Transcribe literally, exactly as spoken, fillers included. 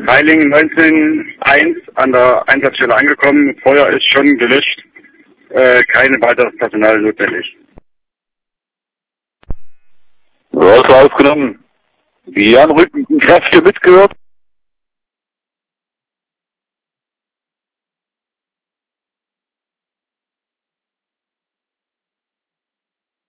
Heilingen neunzehn eins an der Einsatzstelle angekommen. Feuer ist schon gelöscht. Äh, keine weiteres Personal notwendig. Ja, ist aufgenommen. Die anrückenden Kräfte mitgehört?